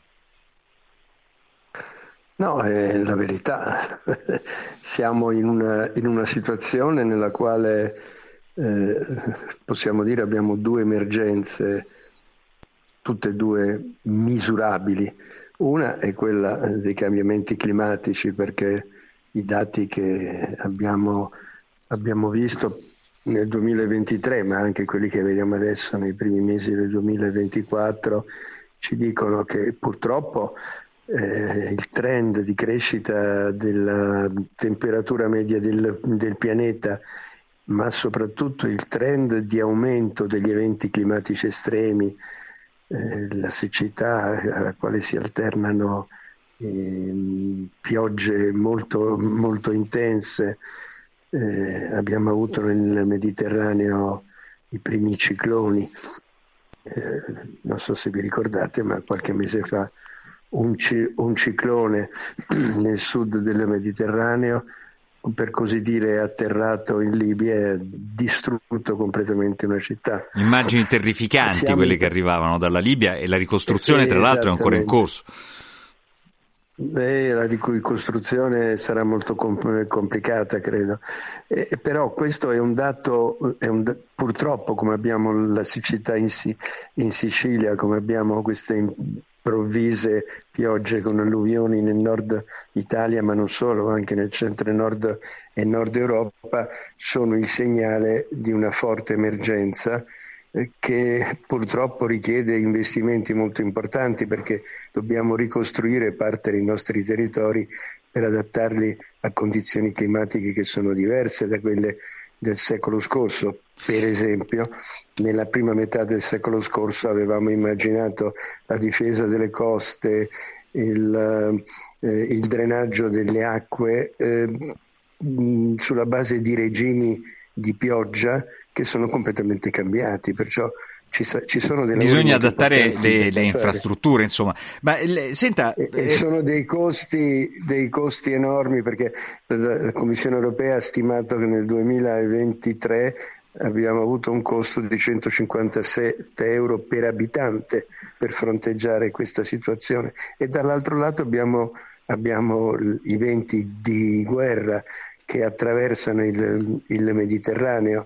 No, è la verità. Siamo in una, in una situazione nella quale eh, possiamo dire abbiamo due emergenze, tutte e due misurabili. Una è quella dei cambiamenti climatici, perché i dati che abbiamo, abbiamo visto nel duemilaventitré, ma anche quelli che vediamo adesso nei primi mesi del duemilaventiquattro, ci dicono che purtroppo Eh, il trend di crescita della temperatura media del, del pianeta, ma soprattutto il trend di aumento degli eventi climatici estremi, eh, la siccità alla quale si alternano eh, piogge molto, molto intense, eh, abbiamo avuto nel Mediterraneo i primi cicloni, eh, non so se vi ricordate, ma qualche mese fa un, ci, un ciclone nel sud del Mediterraneo, per così dire, è atterrato in Libia e ha distrutto completamente una città. Immagini terrificanti Siamo... quelle che arrivavano dalla Libia, e la ricostruzione tra l'altro è ancora in corso. Eh, la ricostruzione sarà molto compl- complicata, credo. Eh, però questo è un dato, è un d- purtroppo, come abbiamo la siccità in, si- in Sicilia, come abbiamo queste improvvise piogge con alluvioni nel nord Italia, ma non solo, anche nel centro e nord e nord Europa, sono il segnale di una forte emergenza che purtroppo richiede investimenti molto importanti, perché dobbiamo ricostruire parte dei nostri territori per adattarli a condizioni climatiche che sono diverse da quelle del secolo scorso. Per esempio, nella prima metà del secolo scorso avevamo immaginato la difesa delle coste, il, eh, il drenaggio delle acque eh, mh, sulla base di regimi di pioggia che sono completamente cambiati, perciò ci, ci sono delle bisogna adattare le, le infrastrutture, insomma. Ma le, senta, e, eh... e sono dei costi dei costi enormi, perché la, la Commissione europea ha stimato che nel duemilaventitré abbiamo avuto un costo di centocinquantasette euro per abitante per fronteggiare questa situazione, e dall'altro lato abbiamo, abbiamo i venti di guerra che attraversano il, il Mediterraneo.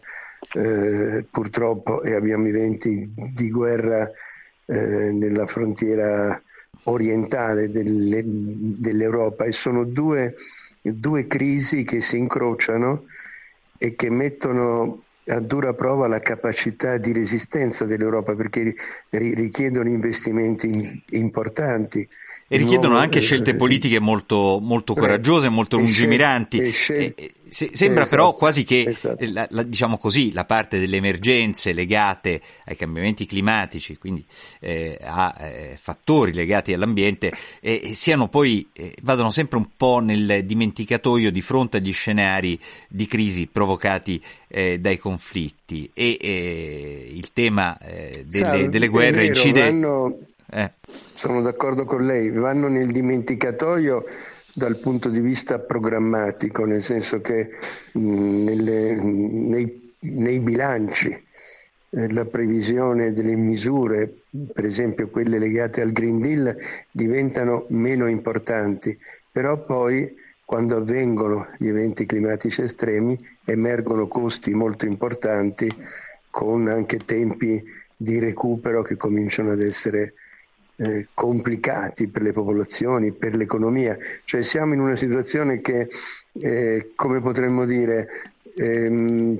Eh, purtroppo, e abbiamo i venti di guerra eh, nella frontiera orientale delle, dell'Europa, e sono due, due crisi che si incrociano e che mettono a dura prova la capacità di resistenza dell'Europa, perché ri- richiedono investimenti importanti. E richiedono anche scelte politiche molto, molto coraggiose, molto lungimiranti. E scel- e, se, sembra esatto, però quasi che, esatto. la, la, diciamo così, la parte delle emergenze legate ai cambiamenti climatici, quindi eh, a eh, fattori legati all'ambiente, eh, siano poi, eh, vadano sempre un po' nel dimenticatoio di fronte agli scenari di crisi provocati eh, dai conflitti. E eh, il tema eh, delle, Salve, delle guerre vero, incide... Vanno... Eh. Sono d'accordo con lei, vanno nel dimenticatoio dal punto di vista programmatico, nel senso che mh, nelle, nei, nei bilanci eh, la previsione delle misure, per esempio quelle legate al Green Deal, diventano meno importanti, però poi quando avvengono gli eventi climatici estremi emergono costi molto importanti, con anche tempi di recupero che cominciano ad essere Eh, complicati per le popolazioni, per l'economia. Cioè siamo in una situazione che, eh, come potremmo dire, ehm,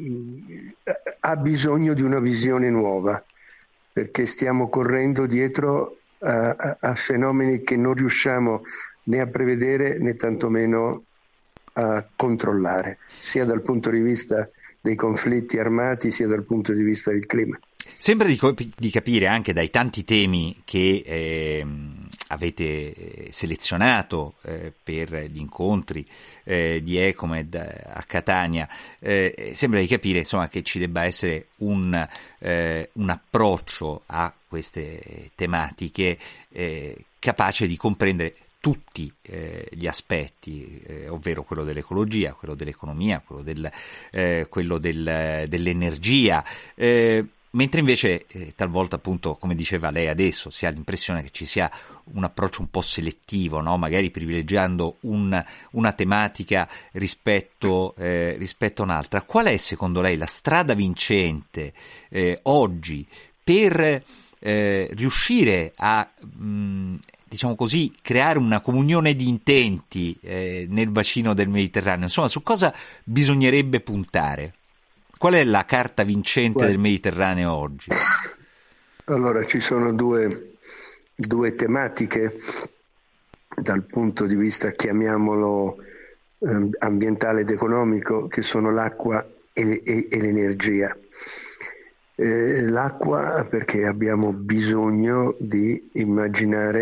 ha bisogno di una visione nuova, perché stiamo correndo dietro a, a, a fenomeni che non riusciamo né a prevedere né tantomeno a controllare, sia dal punto di vista dei conflitti armati sia dal punto di vista del clima. Sembra di, di capire anche dai tanti temi che eh, avete selezionato eh, per gli incontri eh, di Ecomed a Catania, eh, sembra di capire insomma che ci debba essere un, eh, un approccio a queste tematiche eh, capace di comprendere tutti eh, gli aspetti, eh, ovvero quello dell'ecologia, quello dell'economia, quello, del, eh, quello del, dell'energia, eh, mentre invece eh, talvolta, appunto, come diceva lei adesso, si ha l'impressione che ci sia un approccio un po' selettivo, no? Magari privilegiando un, una tematica rispetto, eh, rispetto a un'altra. Qual è secondo lei la strada vincente eh, oggi per eh, riuscire a mh, diciamo così, creare una comunione di intenti eh, nel bacino del Mediterraneo? Insomma, su cosa bisognerebbe puntare? Qual è la carta vincente Guarda. del Mediterraneo oggi? Allora, ci sono due, due tematiche dal punto di vista, chiamiamolo, eh, ambientale ed economico, che sono l'acqua e, e, e l'energia. Eh, l'acqua, perché abbiamo bisogno di immaginare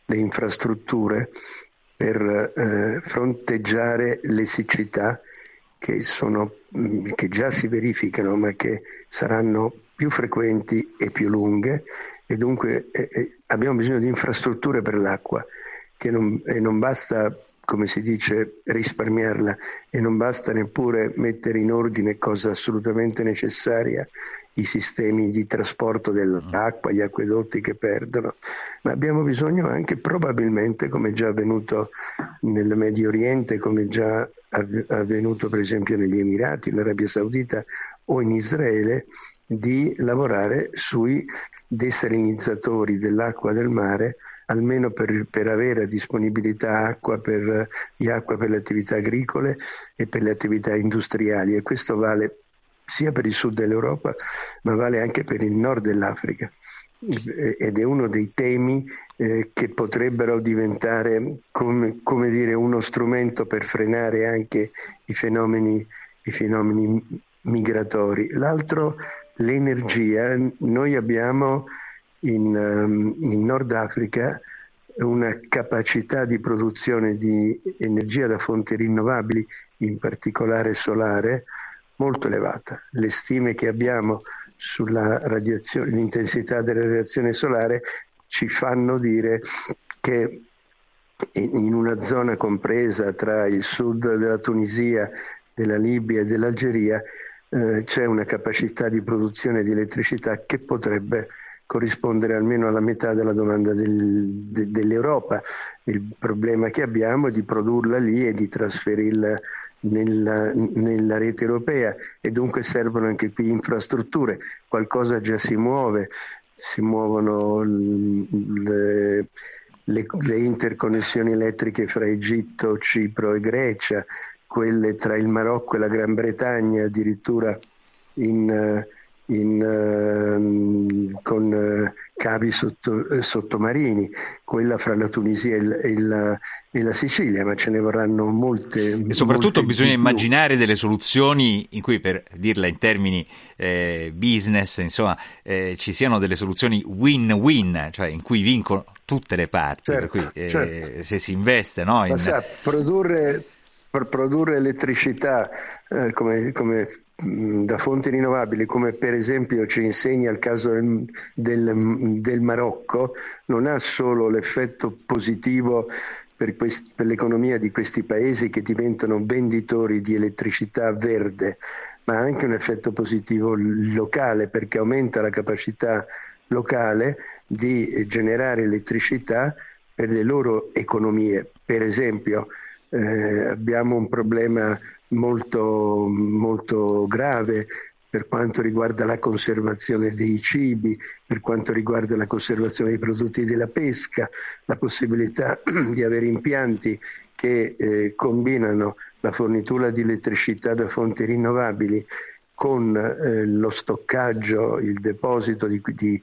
le infrastrutture per eh, fronteggiare le siccità che, sono, che già si verificano, ma che saranno più frequenti e più lunghe, e dunque eh, abbiamo bisogno di infrastrutture per l'acqua, che non, e non basta, come si dice, risparmiarla, e non basta neppure mettere in ordine, cosa assolutamente necessaria, i sistemi di trasporto dell'acqua, gli acquedotti che perdono, ma abbiamo bisogno anche, probabilmente, come già avvenuto nel Medio Oriente, come già avvenuto per esempio negli Emirati, in Arabia Saudita o in Israele, di lavorare sui desalinizzatori dell'acqua del mare, almeno per, per avere a disponibilità acqua per, di acqua per le attività agricole e per le attività industriali, e questo vale sia per il sud dell'Europa, ma vale anche per il nord dell'Africa, ed è uno dei temi eh, che potrebbero diventare, come, come dire, uno strumento per frenare anche i fenomeni, i fenomeni migratori. L'altro, l'energia. Noi abbiamo in, um, in Nord Africa una capacità di produzione di energia da fonti rinnovabili, in particolare solare, molto elevata. Le stime che abbiamo sulla radiazione, l'intensità della radiazione solare, ci fanno dire che in una zona compresa tra il sud della Tunisia, della Libia e dell'Algeria eh, c'è una capacità di produzione di elettricità che potrebbe corrispondere almeno alla metà della domanda del, de, dell'Europa. Il problema che abbiamo è di produrla lì e di trasferirla nella, nella rete europea, e dunque servono anche qui infrastrutture. Qualcosa già si muove, si muovono le, le, le interconnessioni elettriche fra Egitto, Cipro e Grecia, quelle tra il Marocco e la Gran Bretagna, addirittura in, in, con cavi sotto, sottomarini, quella fra la Tunisia e, e, la, e la Sicilia, ma ce ne vorranno molte. E soprattutto molte bisogna di più. immaginare delle soluzioni in cui, per dirla in termini eh, business, insomma, eh, ci siano delle soluzioni win-win, cioè in cui vincono tutte le parti, certo, per cui eh, certo. se si investe, no, in... Ma sa, produrre, per produrre elettricità eh, come, come mh, da fonti rinnovabili, come per esempio ci insegna il caso del, del, del Marocco, non ha solo l'effetto positivo per, quest, per l'economia di questi paesi, che diventano venditori di elettricità verde, ma ha anche un effetto positivo locale, perché aumenta la capacità locale di generare elettricità per le loro economie. Per esempio eh, abbiamo un problema molto, molto grave per quanto riguarda la conservazione dei cibi, per quanto riguarda la conservazione dei prodotti della pesca, la possibilità di avere impianti che eh, combinano la fornitura di elettricità da fonti rinnovabili con eh, lo stoccaggio, il deposito di, di,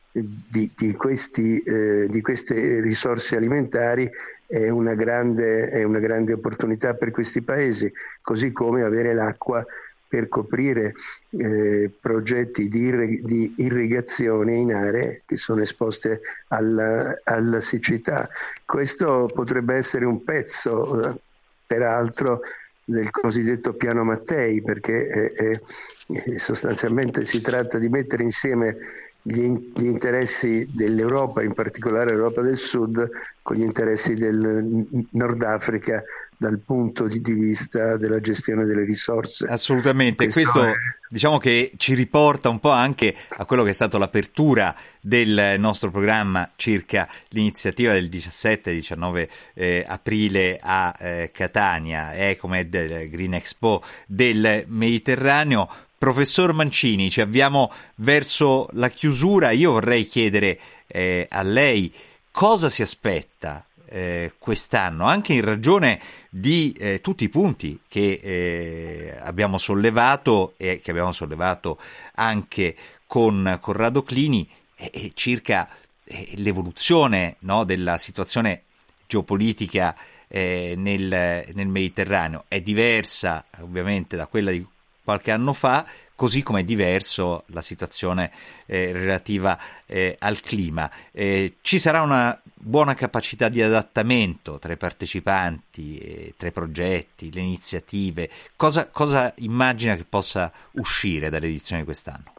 di, di, questi, eh, di queste risorse alimentari è una grande, è una grande opportunità per questi paesi, così come avere l'acqua per coprire eh, progetti di, irrig- di irrigazione in aree che sono esposte alla, alla siccità. Questo potrebbe essere un pezzo, eh, peraltro, del cosiddetto piano Mattei, perché eh, eh, sostanzialmente si tratta di mettere insieme gli, gli interessi dell'Europa, in particolare l'Europa del Sud, con gli interessi del Nord Africa dal punto di vista della gestione delle risorse. Assolutamente, questo, questo è... diciamo che ci riporta un po' anche a quello che è stato l'apertura del nostro programma circa l'iniziativa del diciassette diciannove eh, aprile a eh, Catania, Ecomed, del Green Expo del Mediterraneo. Professor Mancini, ci avviamo verso la chiusura. Io vorrei chiedere eh, a lei cosa si aspetta eh, quest'anno, anche in ragione di eh, tutti i punti che eh, abbiamo sollevato e che abbiamo sollevato anche con Corrado Clini, e, e circa eh, l'evoluzione, no, della situazione geopolitica eh, nel, nel Mediterraneo. È diversa ovviamente da quella di qualche anno fa, così come è diverso la situazione eh, relativa eh, al clima. Eh, ci sarà una buona capacità di adattamento tra i partecipanti, eh, tra i progetti, le iniziative. Cosa, cosa immagina che possa uscire dall'edizione di quest'anno?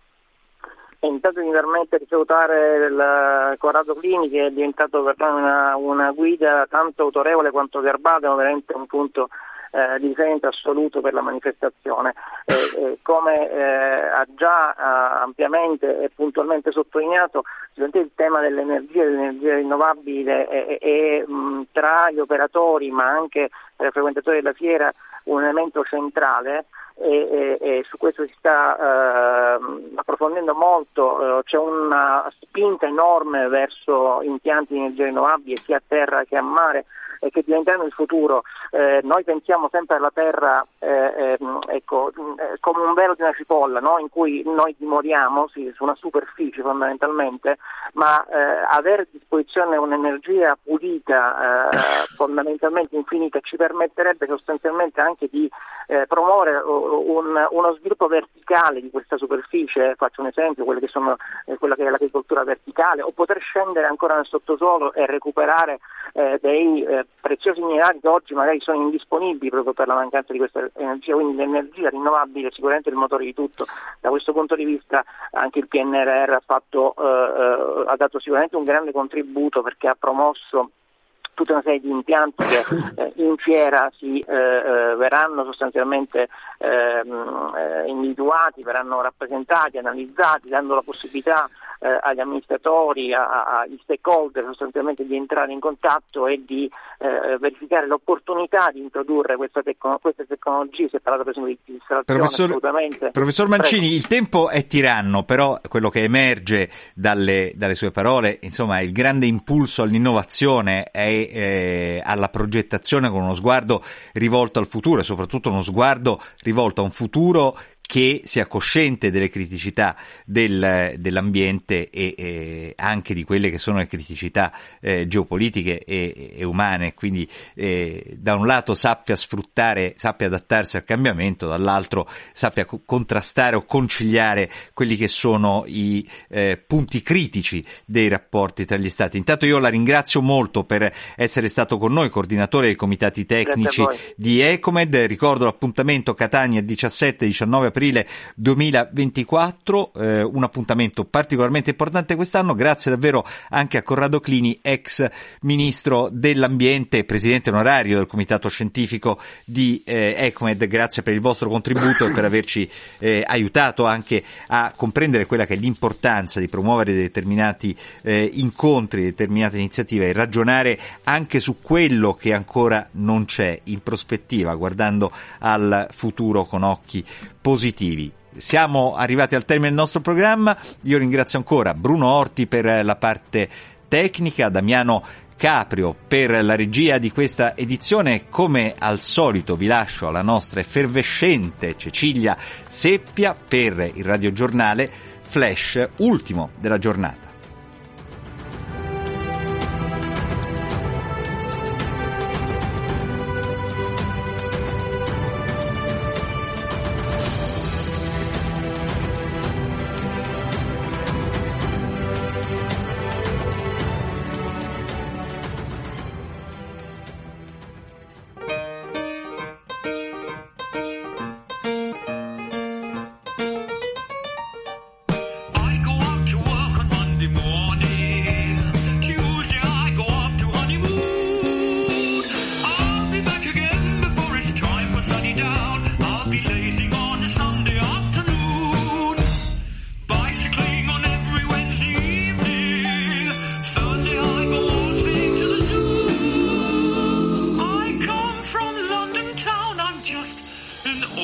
E intanto mi permette di salutare il Corrado Clini, che è diventato per noi una, una guida tanto autorevole quanto garbata, veramente un punto eh, di riferimento assoluto per la manifestazione. E, e come eh, ha già eh, ampiamente e puntualmente sottolineato, il tema dell'energia, dell'energia rinnovabile è, è, è mh, tra gli operatori ma anche tra i frequentatori della fiera un elemento centrale. E, e, e su questo si sta eh, approfondendo molto, eh, c'è una spinta enorme verso impianti di energia rinnovabile sia a terra che a mare e che diventeranno il futuro. Eh, noi pensiamo sempre alla terra eh, eh, ecco, eh, come un velo di una cipolla, no? In cui noi dimoriamo sì, su una superficie fondamentalmente, ma eh, avere a disposizione un'energia pulita, eh, fondamentalmente infinita, ci permetterebbe sostanzialmente anche di eh, promuovere un, uno sviluppo verticale di questa superficie. Faccio un esempio, quelle che sono, eh, quella che è l'agricoltura verticale, o poter scendere ancora nel sottosuolo e recuperare eh, dei eh, preziosi minerali che oggi magari sono indisponibili proprio per la mancanza di questa energia. Quindi l'energia rinnovabile è sicuramente il motore di tutto. Da questo punto di vista anche il P N R R ha fatto eh, ha dato sicuramente un grande contributo, perché ha promosso tutta una serie di impianti che eh, in fiera si eh, eh, verranno sostanzialmente eh, eh, individuati, verranno rappresentati, analizzati, dando la possibilità eh, agli amministratori, a, agli stakeholder sostanzialmente di entrare in contatto e di eh, verificare l'opportunità di introdurre questa tecno- queste tecnologie. Si è parlato per esempio di distrazione. Professor, assolutamente. Professor Mancini, Prego. Il tempo è tiranno, però quello che emerge dalle, dalle sue parole, insomma, il grande impulso all'innovazione è Eh, alla progettazione con uno sguardo rivolto al futuro e soprattutto uno sguardo rivolto a un futuro che sia cosciente delle criticità del, dell'ambiente e, e anche di quelle che sono le criticità eh, geopolitiche e, e umane, quindi eh, da un lato sappia sfruttare, sappia adattarsi al cambiamento, dall'altro sappia co- contrastare o conciliare quelli che sono i eh, punti critici dei rapporti tra gli Stati. Intanto io la ringrazio molto per essere stato con noi, coordinatore dei comitati tecnici di Ecomed. Ricordo l'appuntamento Catania diciassette diciannove aprile duemilaventiquattro, eh, un appuntamento particolarmente importante quest'anno. Grazie davvero anche a Corrado Clini, ex ministro dell'ambiente e presidente onorario del comitato scientifico di eh, Ecomed. Grazie per il vostro contributo e per averci eh, aiutato anche a comprendere quella che è l'importanza di promuovere determinati eh, incontri, determinate iniziative e ragionare anche su quello che ancora non c'è in prospettiva, guardando al futuro con occhi positivi. Siamo arrivati al termine del nostro programma. Io ringrazio ancora Bruno Orti per la parte tecnica, Damiano Caprio per la regia di questa edizione. Come al solito vi lascio alla nostra effervescente Cecilia Seppia per il radiogiornale Flash, ultimo della giornata.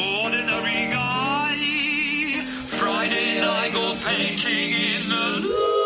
Ordinary guy. Fridays I go painting in the